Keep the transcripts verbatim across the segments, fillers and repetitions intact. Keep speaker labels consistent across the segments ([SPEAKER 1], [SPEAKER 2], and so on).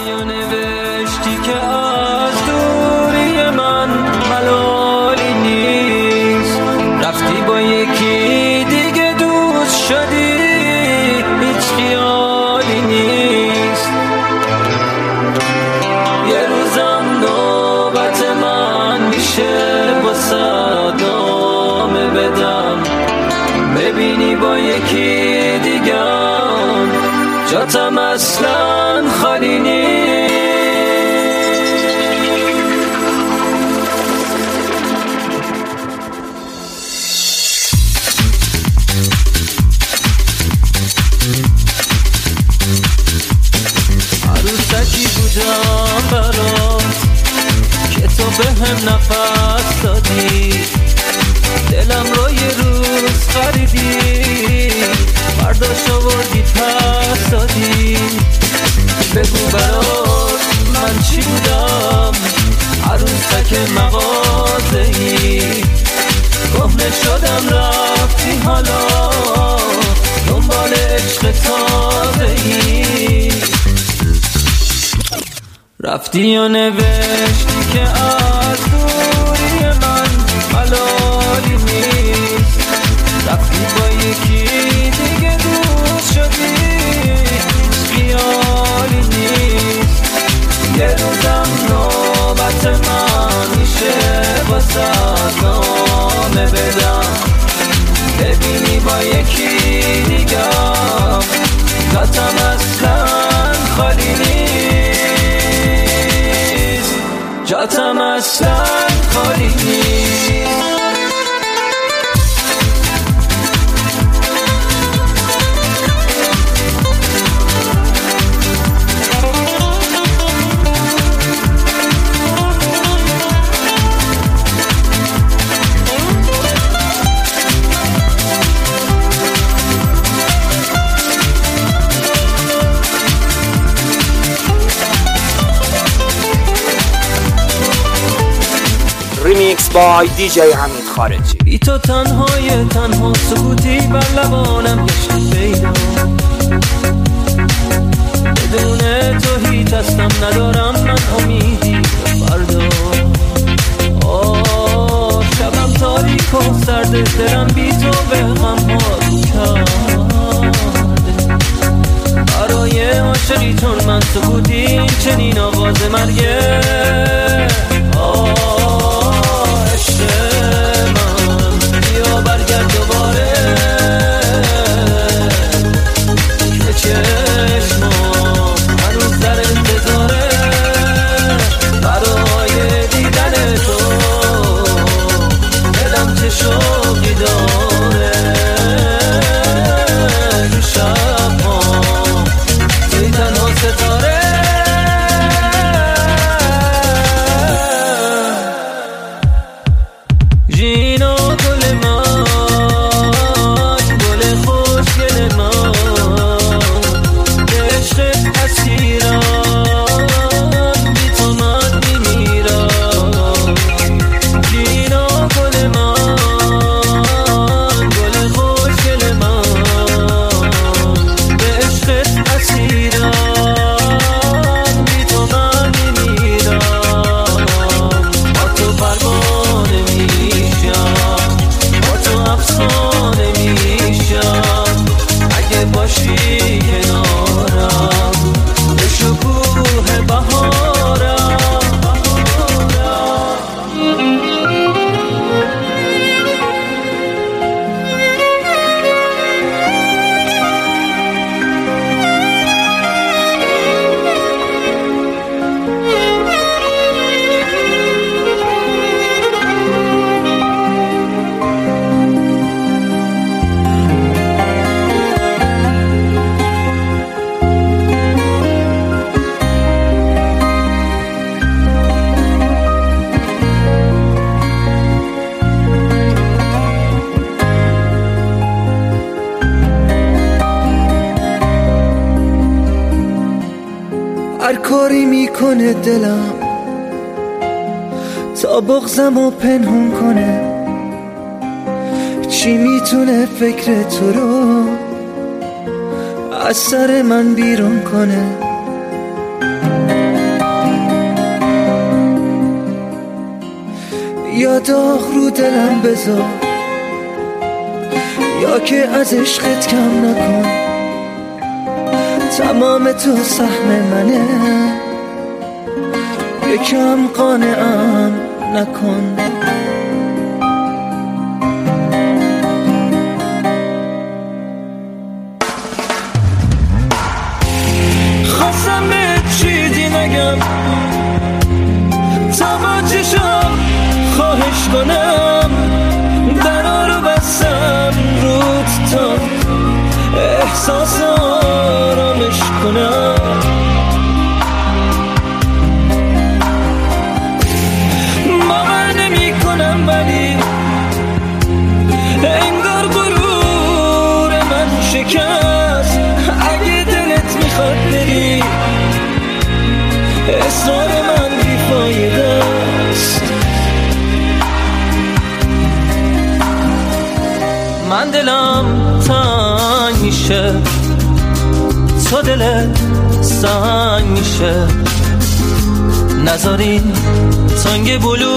[SPEAKER 1] یا نوشتی که از دوری من ملالی نیست، رفتی با یکی دیگه دوست شدی، هیچ خیالی نیست. یه روزم نوبت من میشه واسه دامه بدم، ببینی با یکی دیگم جاتم اصلا خالی نیست. عروسکی بودم برات که تو به هم نفس دادی، دلم رو یه روز خریدی، برداشت آوردی پس دادی. بگو برات من چی بودم، عروسک مغازه‌ای، کهنه شدم رفتی حالا دنبال عشق تازه‌ای. رفتی و نوشتی که از دوری من ملالی نیست، رفتی با یکی دیگه دوست شدی، خیالی نیست. یه روزم نوبت من میشه واسه نامه بدم، ببینی با یکی دیگم جاتم اصلا خالی نیست، جاتم اصلا خالی نیست.
[SPEAKER 2] ریمیکس بای دی جی حمید خارجی.
[SPEAKER 1] بی تو تنهای تنها سکوتی بر لبانم گشت پیدا، بدون تو هیچ هستم ندارم من امیدی به فردا. آه شبم تاریک و سرده، دلم بی تو به غم ها رو کرده، برای عاشقی چون من سکوتی چنین آواز مرگه.
[SPEAKER 3] هر کاری میکنه دلم تا بغضمو پنهون کنه، چی میتونه فکر تو رو از سر من بیرون کنه. یا داغ رو دلم بذار، یا که از عشقت کم نکن. تمام تو سهم منه، یکم قانعم نکن.
[SPEAKER 1] خواستم به چیزی نگم، تماچشم خواهش کنم، درا رو بستم رود تا احساس آرامش کنم. باور نمی کنم ولی انگار غرور من شکست. اگه دلت میخواد بری، اصرار من بیفایده است. من دلم تنگ میشه، تو دلت سنگ میشه. نذارین تنگ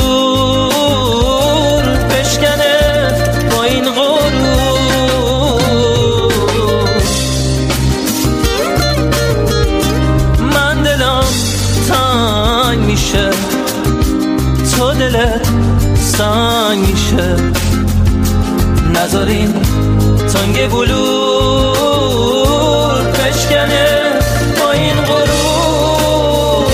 [SPEAKER 1] بلور بشکنه با این غرور. من دلم تنگ میشه، تو دلت سنگ میشه. نذارین تنگ بلور بشکنه با این غرور.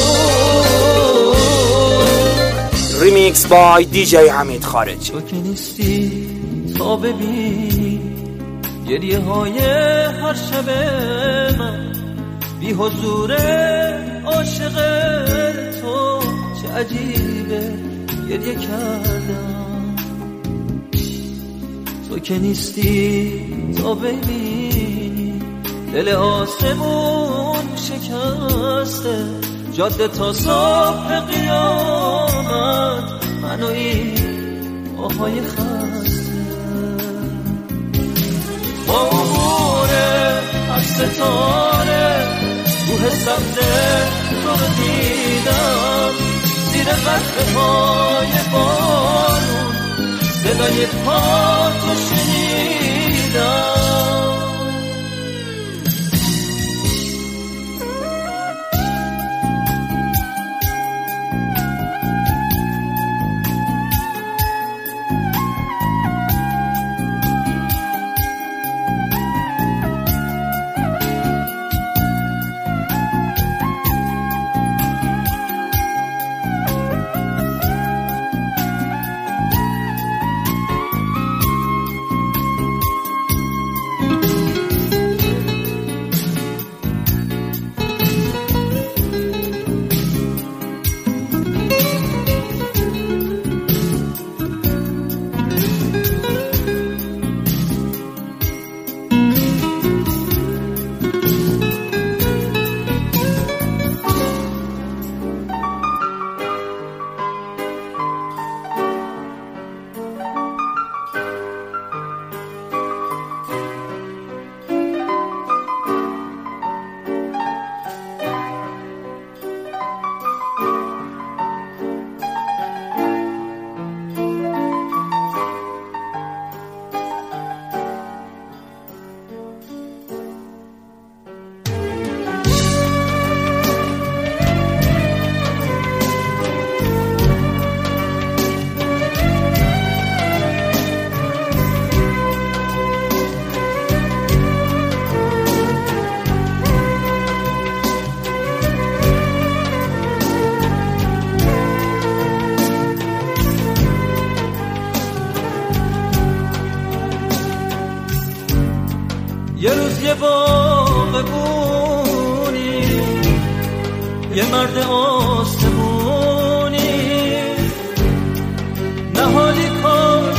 [SPEAKER 2] ریمیکس بای دی جی حمید خارجی.
[SPEAKER 1] تو که نیستی تا ببینی گریه های هر شب من، بی حضور عاشق تو چه عجیبه گریه کردم. تو که نیستی تا ببینی دل آسمون شکسته، جاده تا صبح قیامت من و این آهای خسته. با عبوره از ستاره روح سبزه تو رو دیدم، زیر قطره های بارون صدای پا تو شنیدم. یه روز یه باغبونی، یه مرد آسمونی، نهالی کاش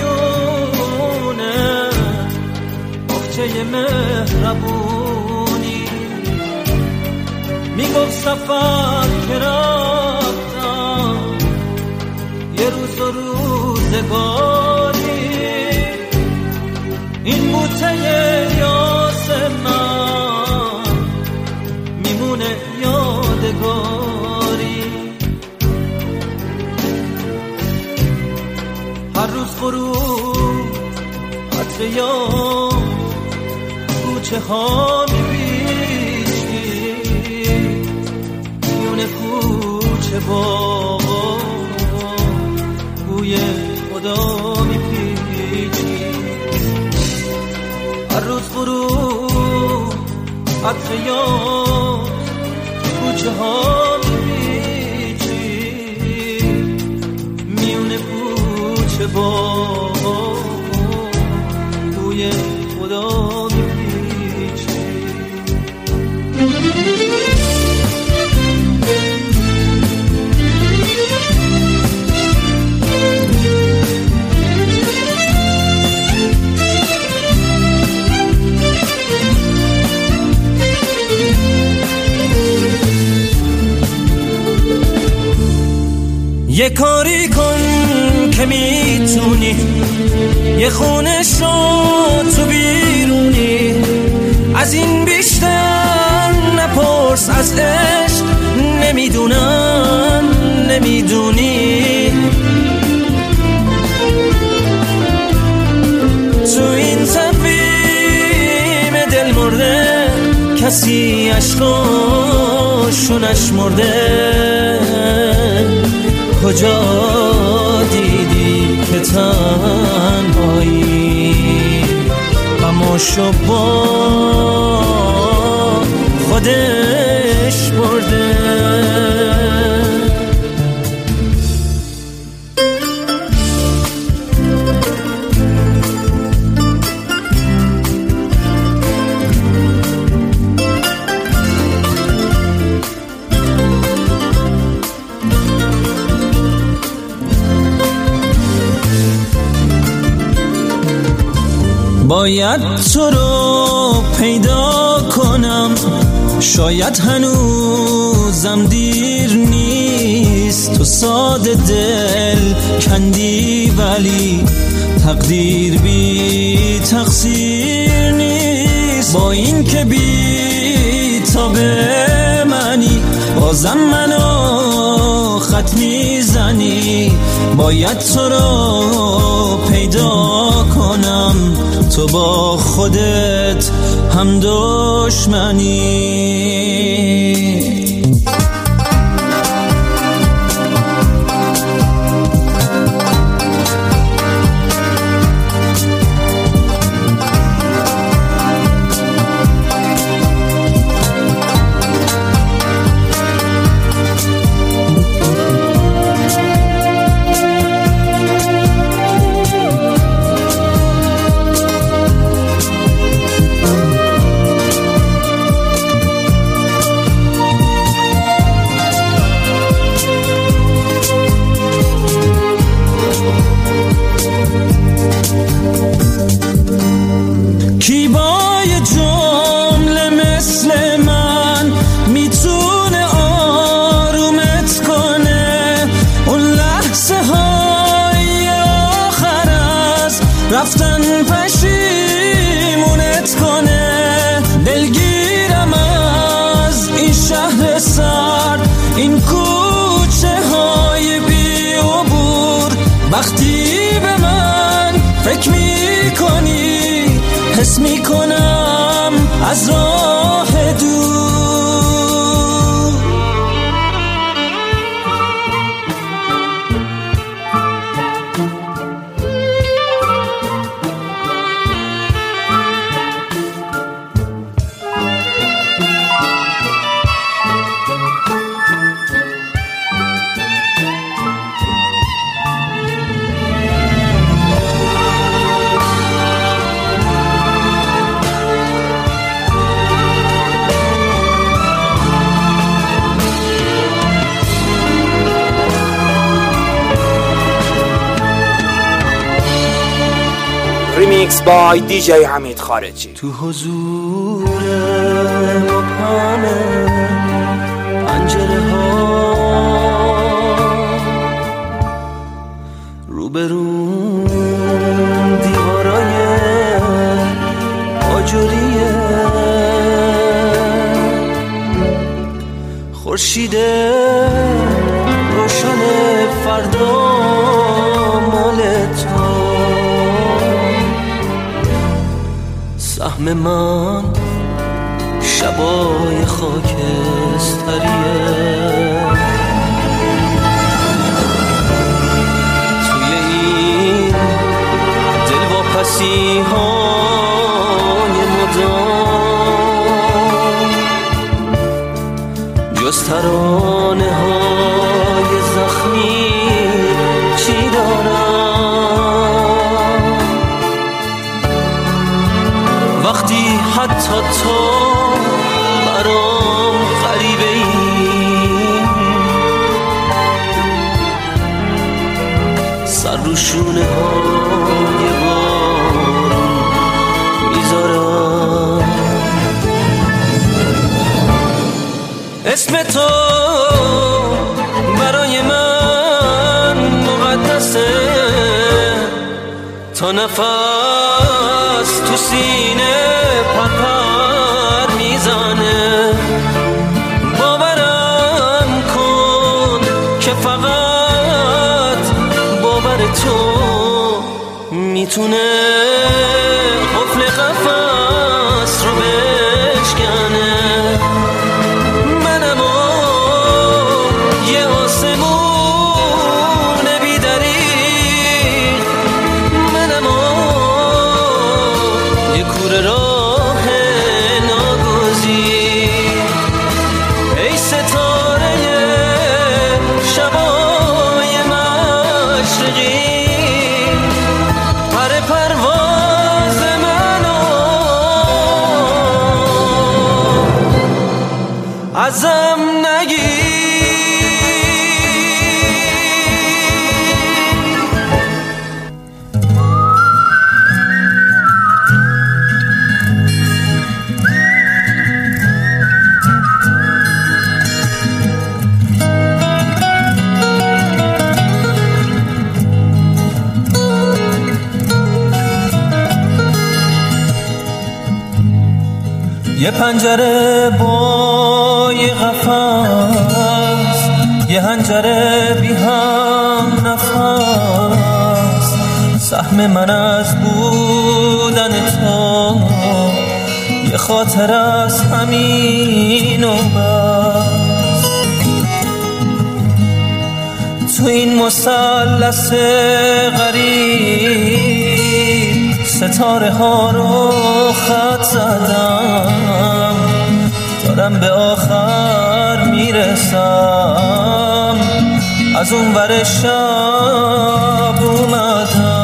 [SPEAKER 1] میونه بخچه مهربونی. میگفت سفر که رفتم یه روز و روزگاری، این بوته یاس من میمونه یادگاری. غروب عطر یاد کوچه ها میپیچی میونه کوچه باغا بوی خدا میپیچی هر روز غروب عطر یاد کوچه ها میپیچی میونه کوچه باغا بوی خدا میپیچی یه کاری کن که میتونی یه خونه شو تو بیرونی از این بیشتر نپرس از عشق نمیدونم نمیدونی تو این تقویم دل مرده کسی عشقاشو نشمرده کجا دیدی که تنهایی غماشو با خودش برده باید تو رو پیدا کنم شاید هنوزم دیر نیست تو ساده دل کندی ولی تقدیر بی تقصیر نیست با این که بی تابه منی بازم منو خط میزنی باید تو رو پیدا کنم تو با خودت هم دشمنی کی با یه جمله مثل من میتونه آرومت کنه اون لحظه های آخر از رفتن پشیمونت کنه دلگیرم از این شهر سرد این کوچه های بی عبور وقتی به من فکر میکنی حس میکنم از راه دور
[SPEAKER 2] ریمیکس بای دی جی حمید خارجی.
[SPEAKER 1] تو حضور مبهم پنجره ها روبرون دیوارای آجوریه خورشید روشن فردا مال تو سهم من شبای خاکستریه. توی این دلواپسی های مدام جز ترانه های زخمی چی دارم؟ وقتی حتی تو برام غریبه ای، سر رو شونه های بارون میذارم. اسم تو برای من مقدسه، تا نفس تو سینه پرپر میزنه. باورم کن که فقط باور تو میتونه قفل قفس رو بشکنه. منم یه آسمون بی‌دریغ، منم یه کوره راه ناگزیر. ای ستاره شبای مشرقی، پر پرواز منو ازم نگیر.
[SPEAKER 3] یه پنجره با یه قفس، یه هنجره بی هم نفس. سهم من از بودن تو یه خاطر از همین و بس. تو این مثلث غریب ستاره ها رو خط زدم، دارم به آخر میرسم. از اون ور شب اومدم.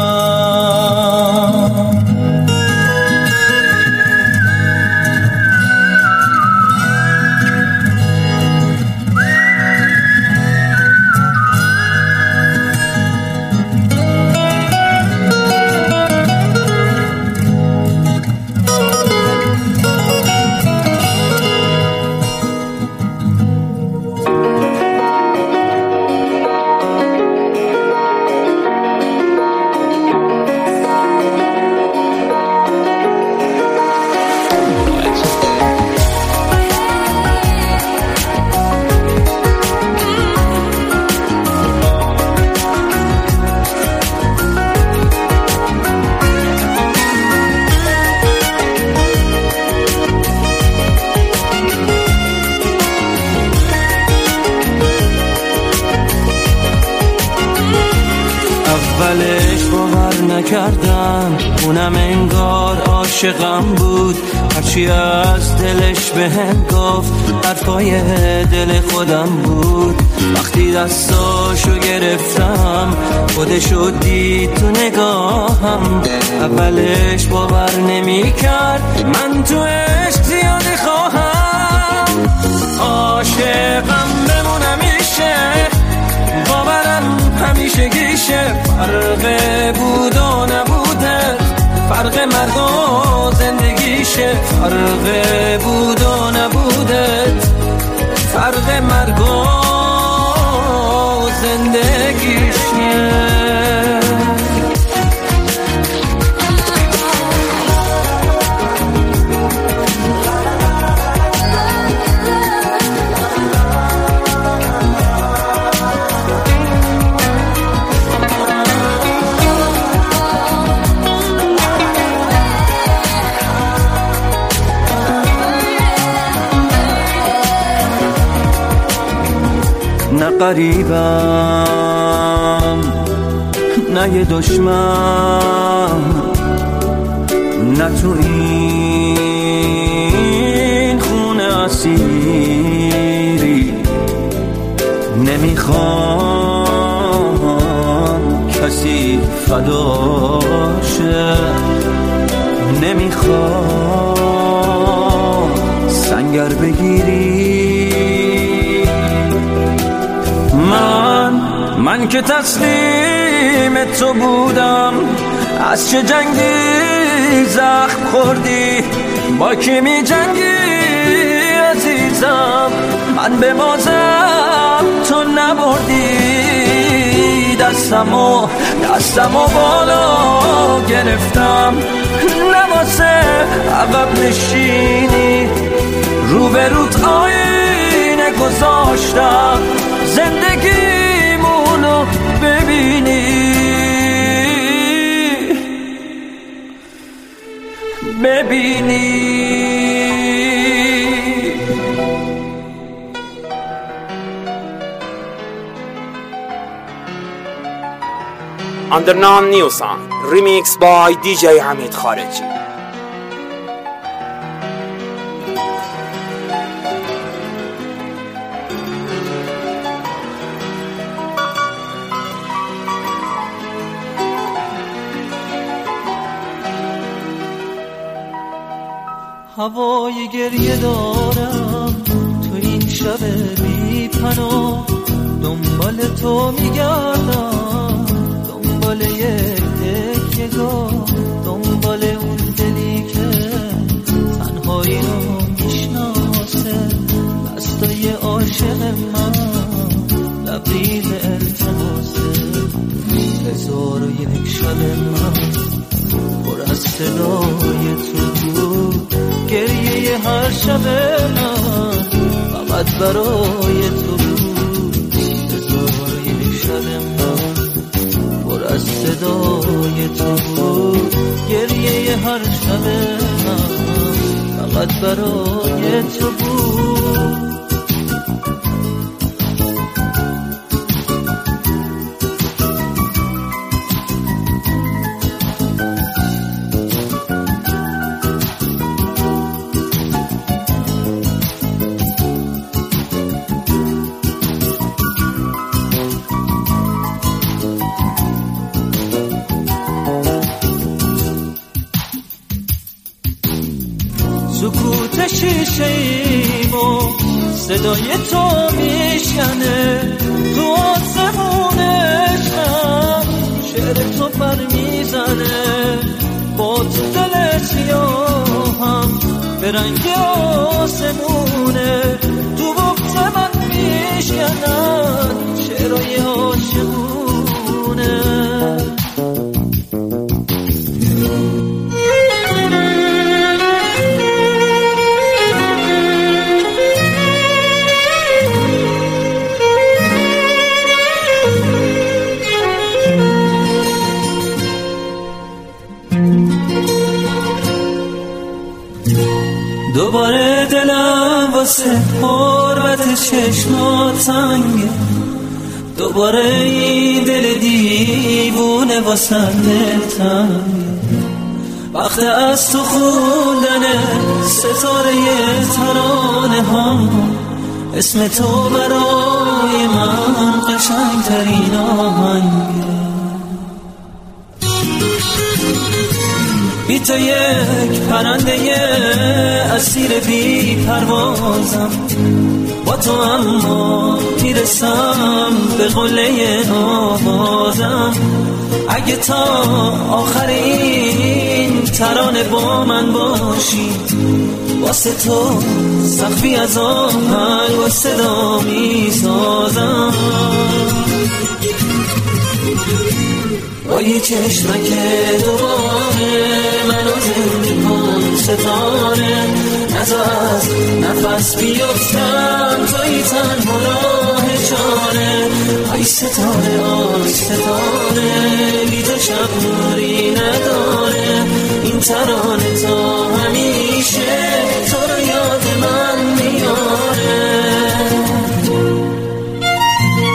[SPEAKER 1] اولش باور نکردم، اونم انگار عاشقم بود. هرچی از دلش بهم گفت حرفای دل خودم بود. وقتی دستاشو گرفتم خودشو دید تو نگاهم. اولش باور نمی کرد من تو عشق زیاده خواهم. عاشقم بمونم میشه، باورم همیشه گیشه. فرق بود و نبوده، فرق مرگ و زندگیشه. فرق بود و نبوده، فرق مرگ و زندگیشه.
[SPEAKER 3] نه قریبم نه یه دشمن، نه تو این خونه اسیری. نمیخوام کسی فداشه، نمیخوام سنگر بگیری. من من که تسلیم تو بودم، از چه جنگی زخم خوردی؟ با کی می جنگی عزیزم؟ من به بازم تو نبردی. دستمو دستمو بالا گرفتم، نواسه عقب نشینی. رو به روت آینه گذاشتم، زندگیمونو ببینی ببینی.
[SPEAKER 2] Underground New Song Remix by دی جی حمید خارجی.
[SPEAKER 3] هوای گریه دارم تو این شب بی پناه، دنبال تو میگردم، دنبال یک تکیه‌گاه، دنبال اون دلی که تنهایی رو میشناسه. دستای عاشق من لبریز التماسه. هزار و یک شب من پر از صدای تو بود، گریه هر شب من فقط برای تو بود. هزار و یک شب من پر از صدای تو بود، گریه هر شب من فقط برای تو بود. سکوت شیشه ایمو صدای تو میشکنه، تو آسمون عشقم شعر تو پر میزنه. با تو دل سیاهم به رنگ آسمونه، تو وقت من میشکنن شعرهای عاشقونه. دوباره دلم واسه حرمت چشمات تنگه، دوباره این دل دیوونه واسه دلتنگه. وقت از تو خوندن ستاره ترانه ها، اسم تو برای من قشنگترین آهنگه. بی تو یک پرنده اسیر بی پروازم، با تو اما میرسم به قله آوازم. اگه تا آخر این ترانه با من باشی، واسه تو سقفی از آهنگ و صدا میسازم. با یه چشمک دوباره منو زنده کن ستاره، نزا از نفس بیفتم توی تنها راه چاره. آی ستاره آی ستاره، بی تو شب نوری نداره. این ترانه تا همیشه تو رو یاد من میاره.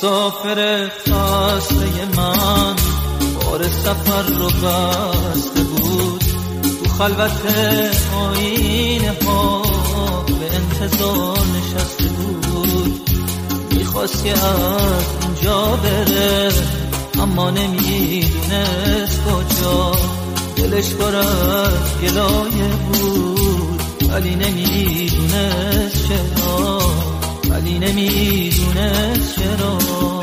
[SPEAKER 3] مسافر خسته من بار سفر رو بسته بود، تو خلوت آینه ها به انتظار نشسته بود. میخواست که از اینجا بره اما نمیدونست کجا، دلش پر از گلایه بود ولی نمیدونست چرا، ولی نمیدونست چرا.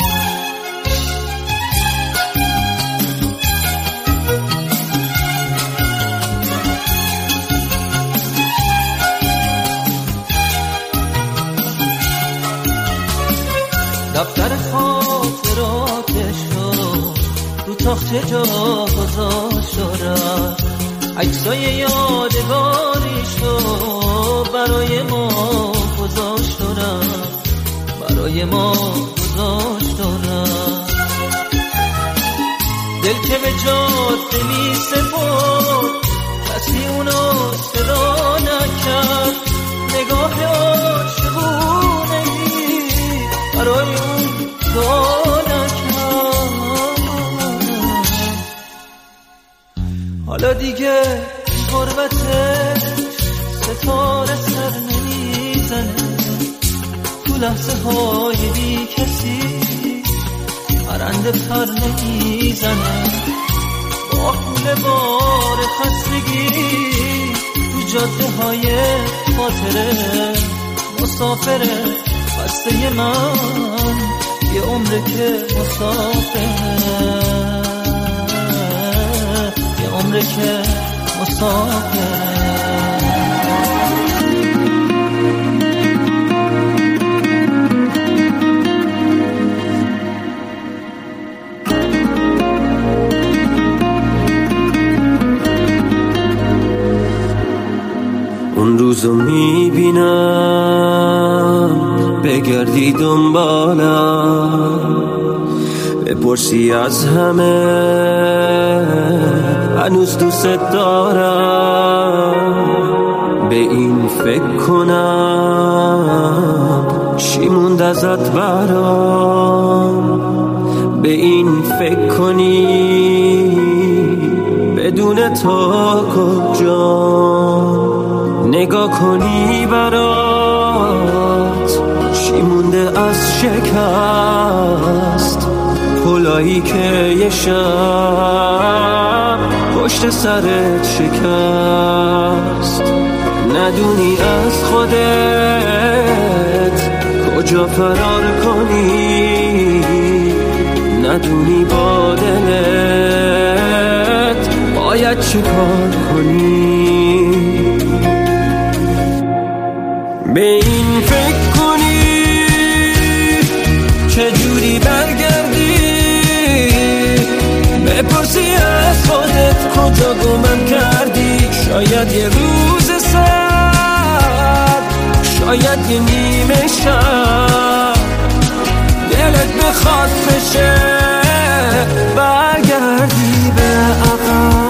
[SPEAKER 3] دفتر خاطراتشو رو تاخچه جا گذاشت و رفت، عکسای یادگاریشو برای ما گذاشت و رفت، برای ما گذاشت و رفت. دل که به جاده می سپرد کسی اونو صدا نکرد، نگاه عاشقونه برای اون دعا نکرد. حالا دیگه غربتش ستاره سر نمیزنه، تو لحظه های بی کسی پرنده پر نمیزنه، با خونه بار خستگی تو جاده های خاطره مسافره. خسته من یه عمره که مسافره، یه عمره که مسافره.
[SPEAKER 1] اون روزو میبینم بگردی دنبالم، بپرسی از همه هنوز دوست دارم، به این فکر کنم چی موند ازت برام، به این فکر کنی بدون تو کجا، نگاه کنی برات چی مونده از شکست، پلایی که یه شب پشت سرت شکست. ندونی از خودت کجا فرار کنی، ندونی با دلت باید چه کار کنی. به این فکر کنی چجوری برگردی، بپرسی از خودت کجا گمم کردی. شاید یه روز سر، شاید یه نیمه شب دلت بخواد بشه برگردی به عقب.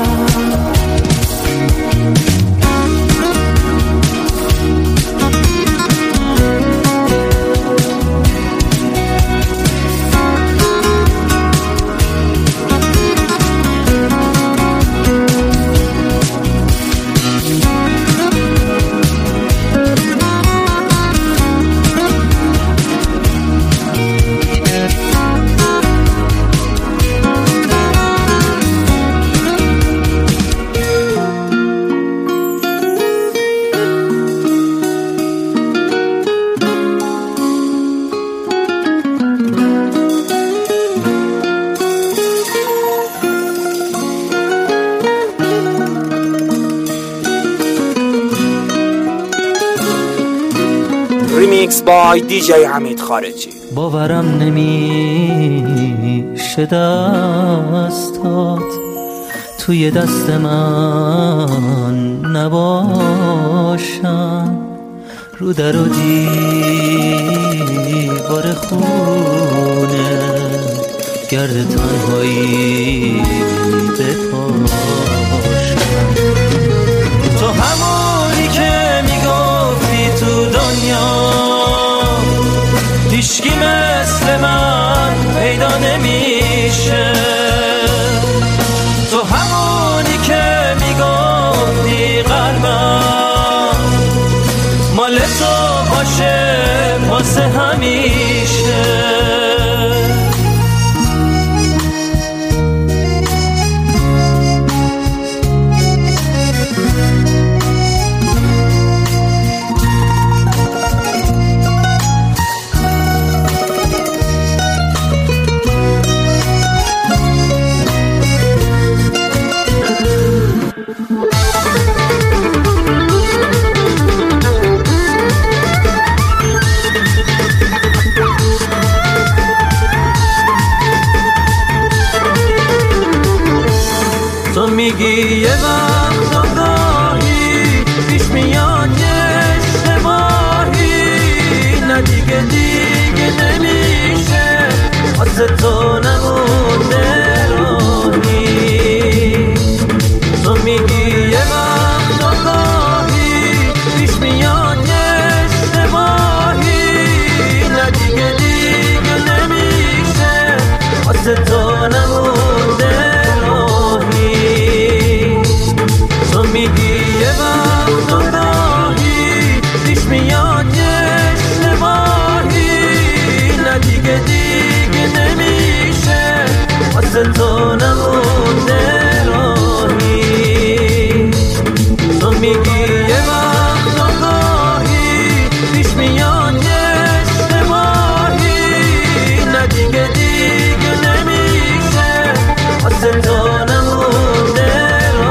[SPEAKER 2] ریمیکس بای دی جی حمید خارجی.
[SPEAKER 3] باورم نمیشه دستات توی دست من نباشن، رو در و دیوار خونه گرد تنهایی بپاشن. تو همونی که میگفتی تو دنیا هیچکی مثل من
[SPEAKER 1] پیدا نمیشه. تو همونی که میگفتی قلبم مال تو باشه واسه همیشه. تو میگی یه وقت آگاهی پیش میاد یه اشتباهی، نه دیگه دیگه نمیشه واسه تو نمونده راهی. تو میگی یه وقت آگاهی پیش میاد یه اشتباهی، نه دیگه دیگه نمیشه واسه تو نمونده. تو میگی یه وقت آگاهی پیش میاد یه اشتباهی، نه دیگه دیگه نمیشه واسه تو نمونده راهی. تو میگی یه وقت آگاهی پیش میاد یه اشتباهی، نه دیگه دیگه نمیشه واسه تو نمونده.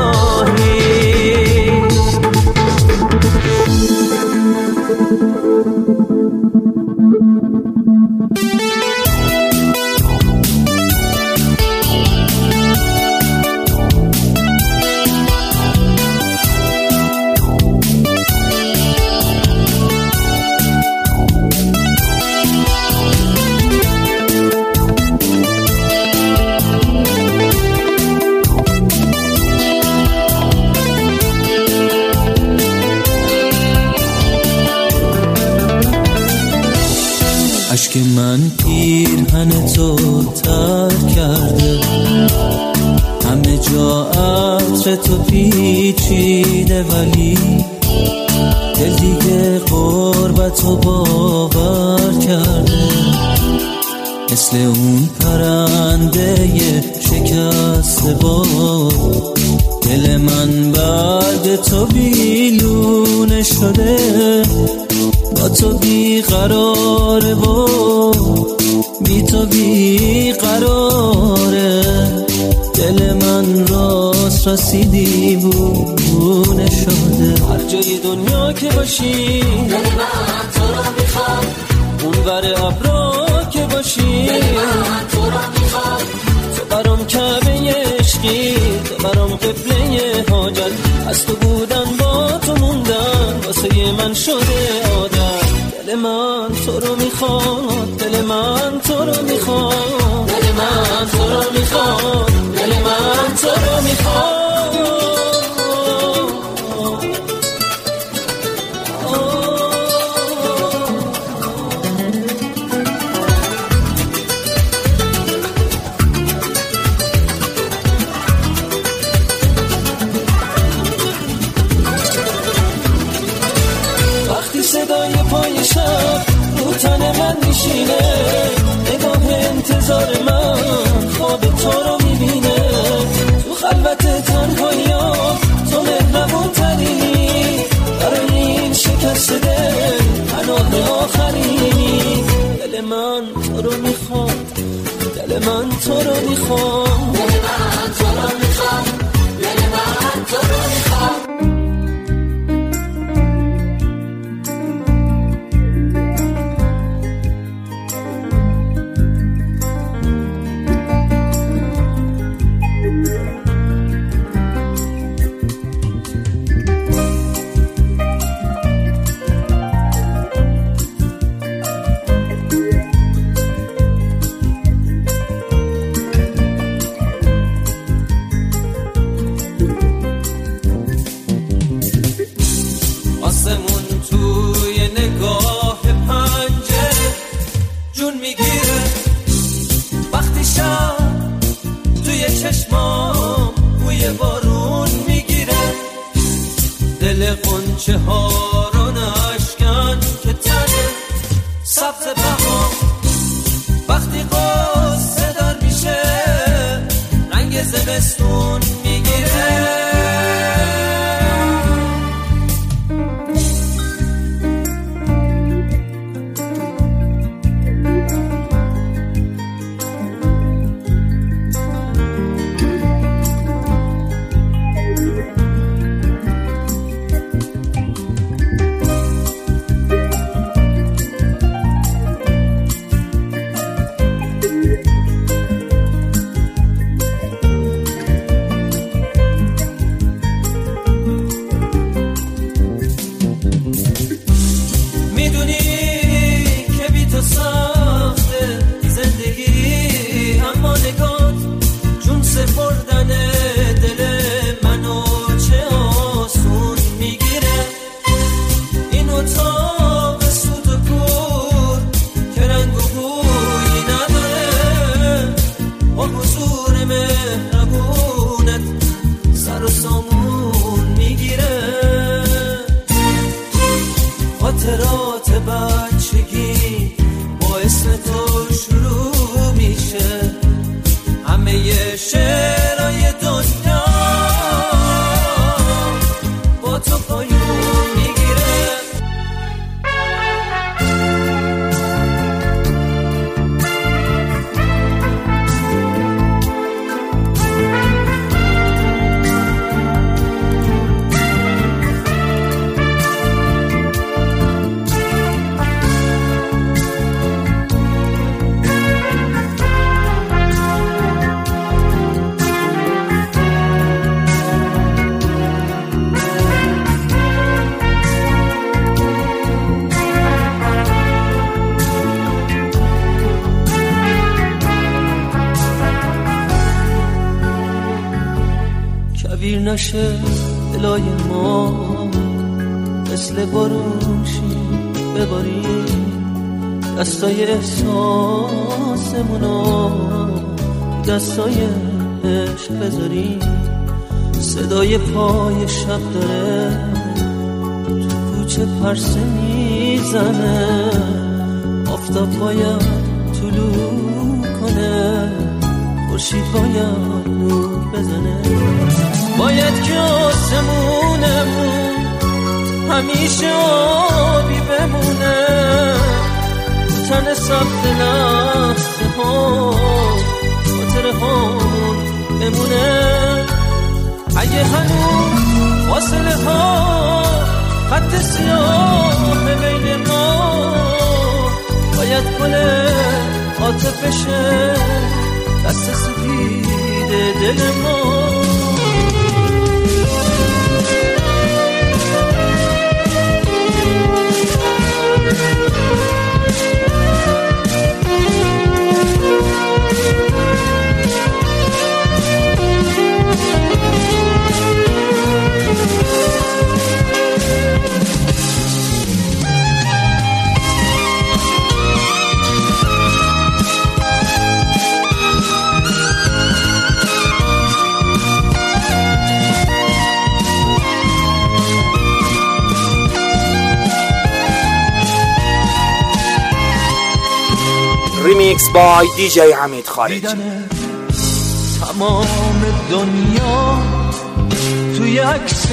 [SPEAKER 1] عشق من پیرهن تو تر کرده، همه جا عطر تو پیچیده، ولی دل دیگه قربتو باور کرده. مثل اون پرنده شکسته باد، دل من بعد تو بیلونه شده. با تو بی قراره و بی تو بی قراره، دل من راست راستی دیوونه شده. هر جای دنیا که باشی دل من تو رو میخواد، اون ور ابرا که باشی دل من تو رو میخواد. تو برام کعبه عشقی، تو برام قبله حاجت، از تو بودن با تو موندن واسه من شده عادت. دل من تو رو میخواد، دل من تو رو میخواد، دل من تو رو میخواد، دل من تو رو میخواد. صدای پای شب رو تن من میشینه، نگاه انتظار من خواب تو رو میبینه. تو خلوت تنهایی ها تو مهربون ترینی، برای این شکست دل پناه آخرینی. دل من تو رو میخواد، دل من تو رو میخواد، دل من تو رو میخواد، دل من تو رو میخواد. مثل بارون میگیره، دل قنچه ها رو نشکن که تنه سبز بهار وقتی قصه دار میشه رنگ زمستون میگیره.
[SPEAKER 4] نشه دلای ما مثل بارون شی بباری، دستای احساسمونو دستای عشق بذاری، صدای پای شب داره تو کوچه پرسه میزنه، آفتاب باید طلوع کنه، خورشید باید نور بزنه، باید که آسمونمون همیشه آبی بمونه، تن سبز لحظه ها خاطره هامون بمونه، اگه هنوز فاصله ها خط سیاه بین ما، باید گل عاطفشه دست سفید دل ما.
[SPEAKER 2] ریمیکس بای دیجی حمید خارجی.
[SPEAKER 4] تمام دنیا توی عکس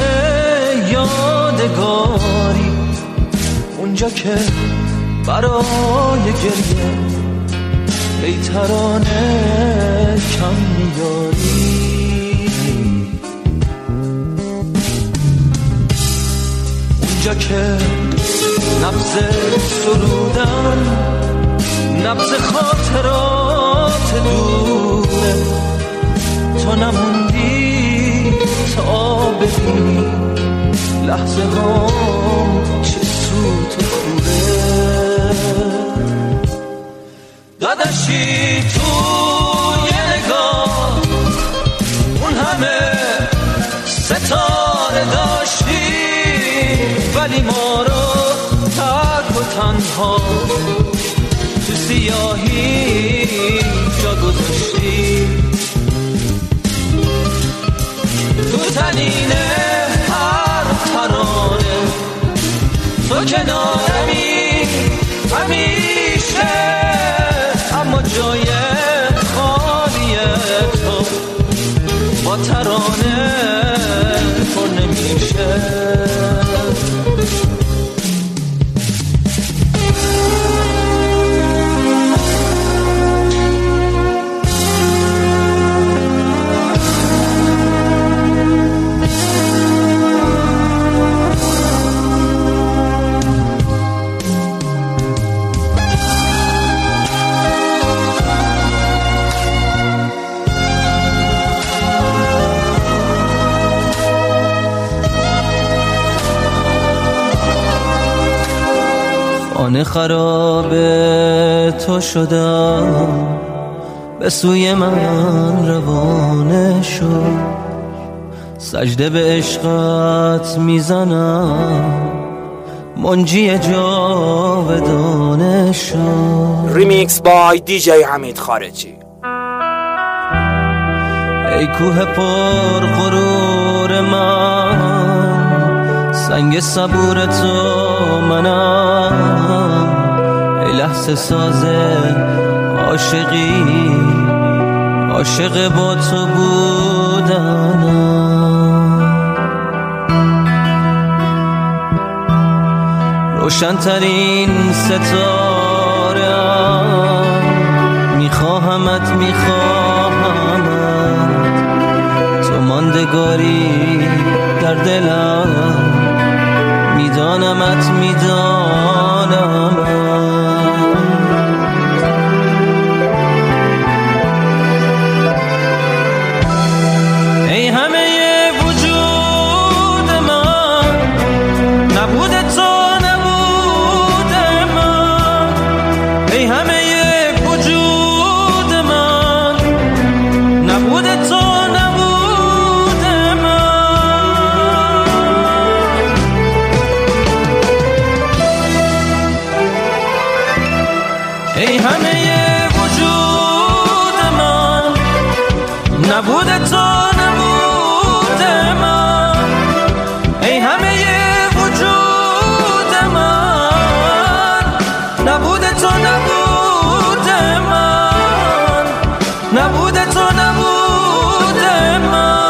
[SPEAKER 4] یادگاری، اونجا که برای گریه ای ترانه کم میاری، اونجا که نبض سرودن نبض خاطرات دوره، تو نموندی تا ببینی لحظه هم چه سوت خوره، داداشی تو یه نگاه اون همه ستاره داشتی، ولی ما رو تک و تنها تو سیاهی جا گذاشتی، ترانه پر نمیشه.
[SPEAKER 1] خانه خراب تو شدم، به سوی من روانه شد، سجده به عشقت میزنم، منجی جاودانه شد.
[SPEAKER 2] ریمیکس بای دیجی حمید خارجی.
[SPEAKER 1] ای کوه پر غرور من، سنگ صبور تو منم، ای لحظه ساز عاشقی، عاشق با تو بودنم. روشن‌ترین ستاره‌ام، میخواهمت میخواهمت، تو ماندگاری در دلم، میدانمت میدانمت. ای همه وجود من، نبود تو نبود من، ای همه وجود من، نبود تو نبود من. ای همه وجود من، نبود تو نبود من، ای همه وجود من، نبود تو نبود من، نبود تو نبود من.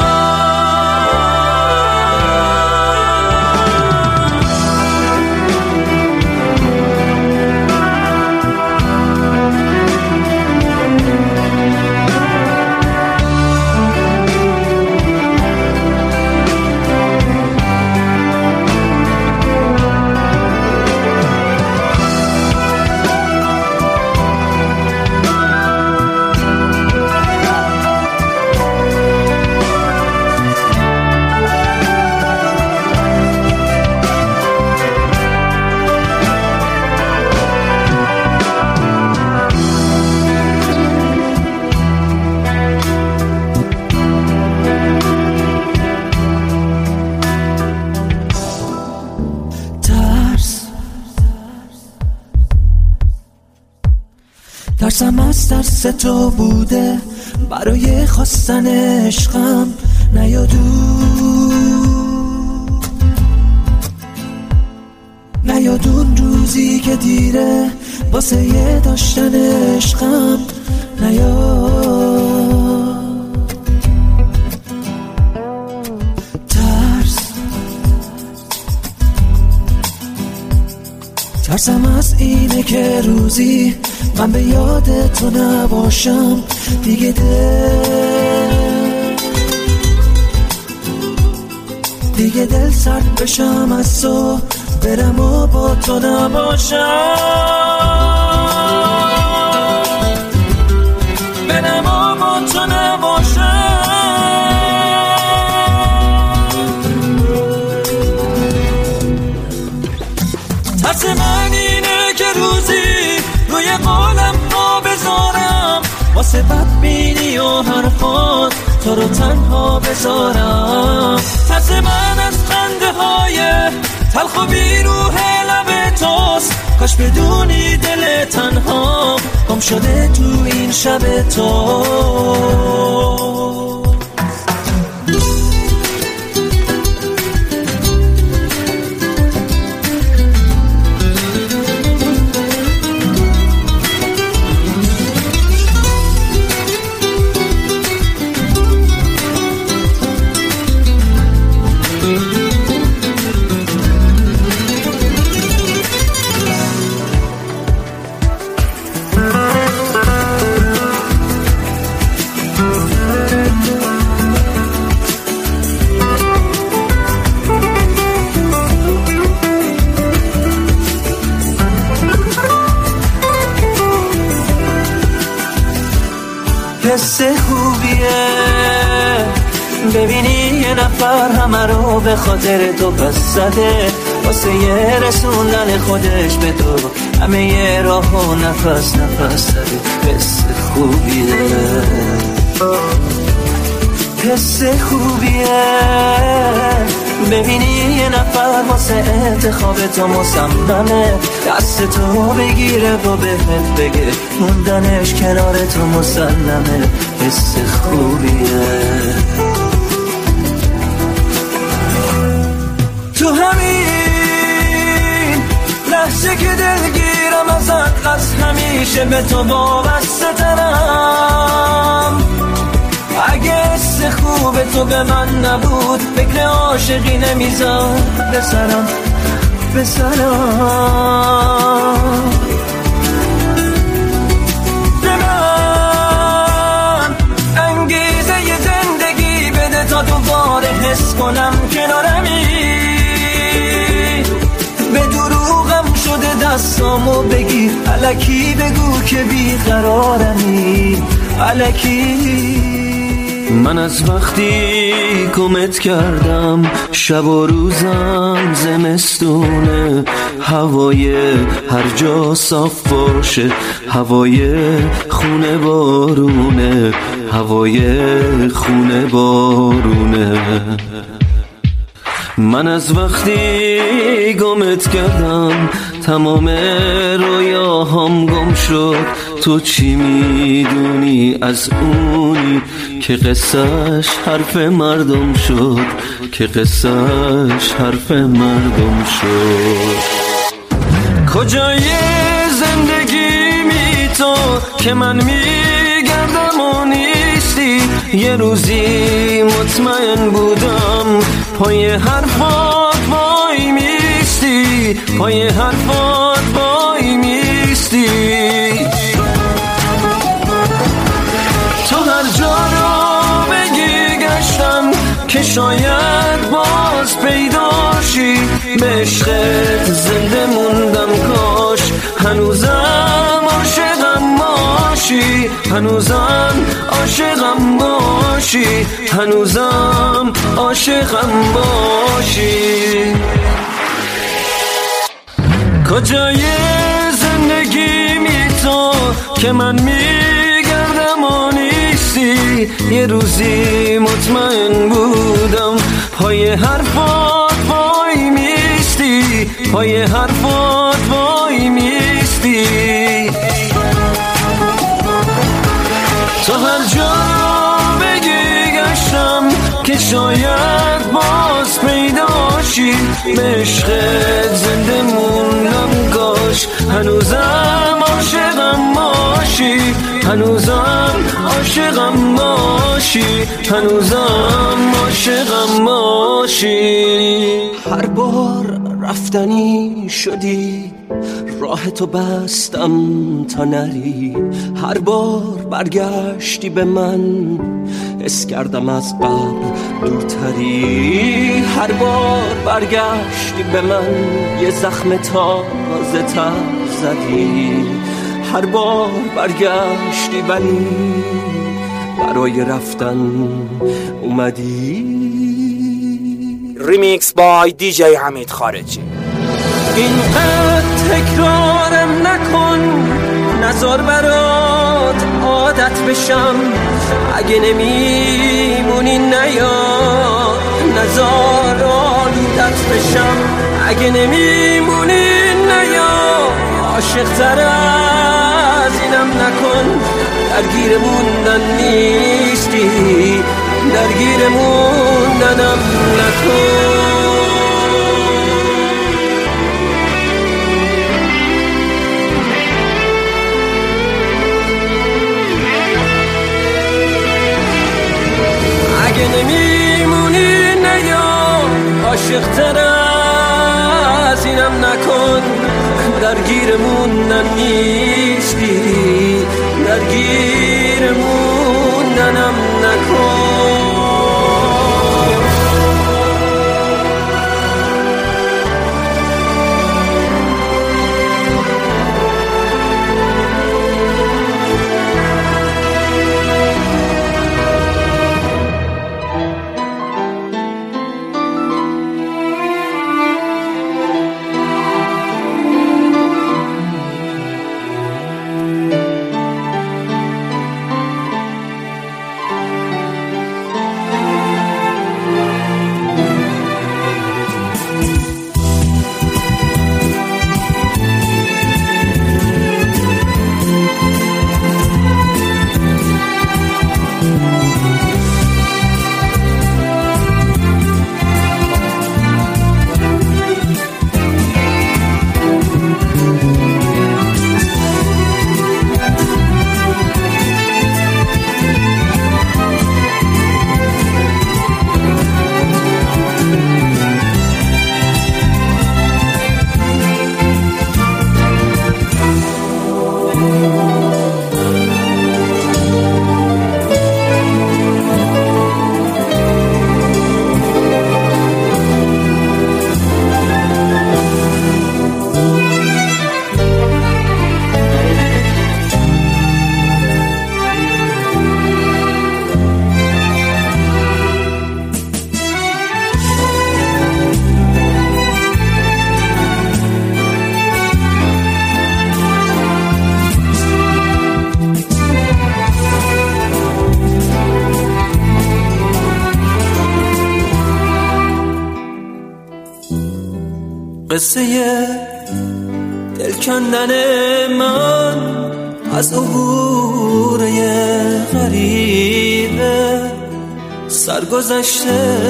[SPEAKER 1] ترسم از ترس تو بوده، برای خواستن عشقم نیادون، نیادون روزی که دیره واسه یه داشتن عشقم نیاد. ترس ترسم از اینه که روزی من به یاد تو نباشم دیگه، دل دیگه دل سرد بشم از تو، برم و با تو نباشم، برم و با تو نباشم. ترس من اینه که روزی روی قالم ها بذارم، واسه بدبینی و حرفات تو رو تنها بذارم. ترس من از خنده های تلخ و بیروح لب توست، کاش بدونی دل تنها گم شده تو این شب تو. حس خوبیه ببینی یه نفر همه رو به خاطر تو پس زده، واسه یه رسوندن خودش به تو همه یه راه و نفس نفس زده. حس خوبیه حس خوبیه ببینی یه نفر واسه انتخاب تو مصممه، دست تو بگیره و بهت بگه موندنش کنار تو مسلمه. حس خوبیه تو همین لحظه که دلگیرم ازت، از همیشه به تو وابسته ترم. اگه حس خوب تو به من نبود فکر عاشقی نمیزد به سرم به سرم. به من انگیزه ی زندگی بده تا دوباره حس کنم کنارمی. به دروغم شده دستامو بگیر، الکی بگو که بیقرارمی الکی. من از وقتی گمت کردم شب و روزم زمستونه، هوای هر جا صاف باشه، هوای خونه بارونه، هوای خونه بارونه. من از وقتی گمت کردم تمام رویاهام گم شد. تو چی میدونی از اونی که قصهش حرف مردم شد، که قصهش حرف مردم شد. کجای زندگی می تو که من میگردم و نیستی؟ یه روزی مطمئن بودم پای حرفات وای میستی، پای حرفات وای میستی. تو هر جا رو بگی گشتم که شاید باز پیداشی، به عشقت زنده موندم کاش هنوزم عاشقم باشی، هنوزم عاشقم باشی، هنوزم عاشقم باشی. کجای زندگی می تو که من میگردم و نیستی؟ یه روزی مطمئن بودم پای حرفات وای میستی، پای حرفات وای میستی. تو هر جا بگی گشتم که شاید باز پیداشی، به عشقت زنده موندم کاش هنوزم عاشقم باشی، هنوزم عاشقم باشی، هنوزم عاشقم باشی. هر بار رفتنی شدی راه تو بستم تا نری، هر بار برگشتی به من حس کردم از قبل دورتری، هر بار برگشتی به من یه زخم تازه تر زدی، هر بار برگشتی ولی برای رفتن اومدی.
[SPEAKER 2] ریمیکس بای دی جی حمید خارجی.
[SPEAKER 1] اینقدر تکرارم نکن، نذار برات عادت بشم، اگه نمیمونی نیا، نذار آلودت بشم، اگه نمیمونی نیا، عاشق تر از اینم نکن، درگیر موندن نیستی، درگیر موندنم نکن. اگه نمیمونی نیا، عاشق تر از اینم نکن، درگیر موندن نیستی، درگیر موندنم نکن. قصه دل کندن من از عبور غریبه، سرگذشته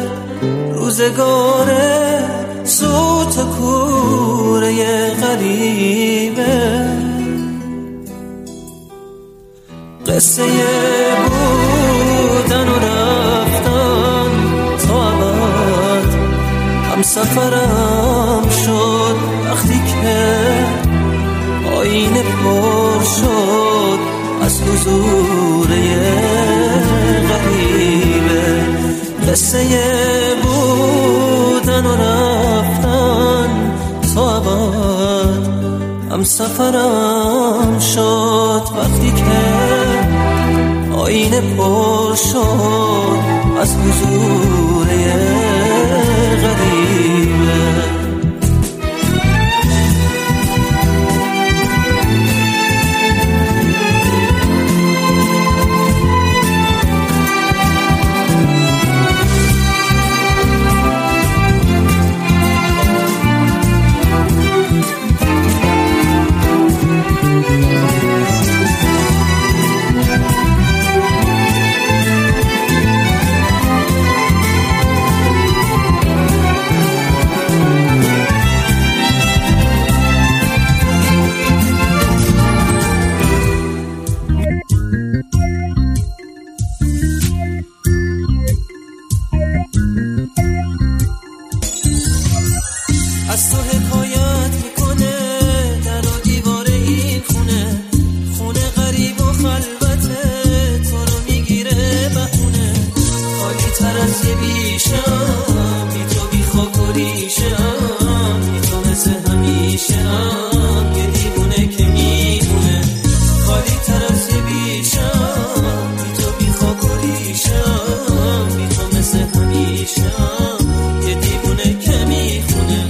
[SPEAKER 1] روزگاره سوت کوره غریبه. قصه بودن و رفتن تا ابد هم سفرم شد وقتی که آینه پر شد از حضور غریبه. قصه بودن و رفتن تا ابد هم سفرم شد وقتی که آینه پر شد از حضور غریبه. از تو حکایت میکنه در و دیوار این خونه، خونه غریب و خلوته، تو رو میگیره بخونه. خالی تر از یه بیشم بی تو بی خاک و ریشم، بی تو مثل همیشم یه دیوونه که میمونه. خالی تر از یه بیشم بی تو بی خاک و ریشم، بی تو مثل همیشم یه دیوونه که میخونه.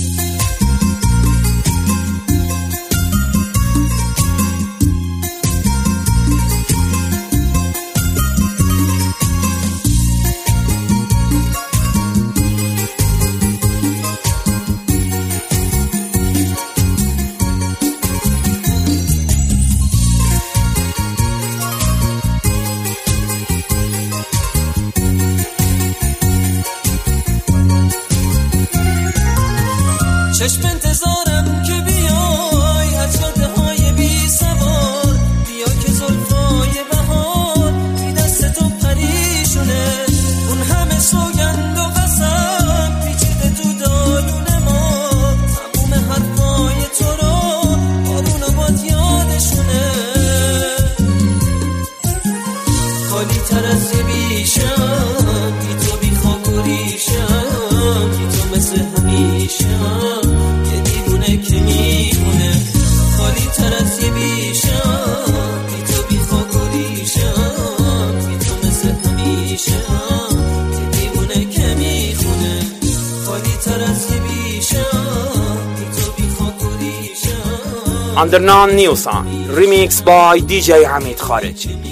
[SPEAKER 1] چشم انتظارم که بیای از جاده های بی سوار، بیا که زلفای بهار بی دست تو پریشونه. اون همه سوگند و قسم پیچیده تو دالون ما، تموم حرفای تو رو بارون و باد یادشونه. خالی تر از یه بیشم بی تو بی خاک و ریشم، بی تو مثل همیشم یه دیوونه که میمونه. خالی تر از یه بیشم بی تو بی خاک و ریشم، بی تو مثل همیشم یه دیوونه که میخونه. خالی تر از یه بیشم بی تو بی خاک و ریشم.
[SPEAKER 2] Underground New Song Remix by دی جی حمید خارجی.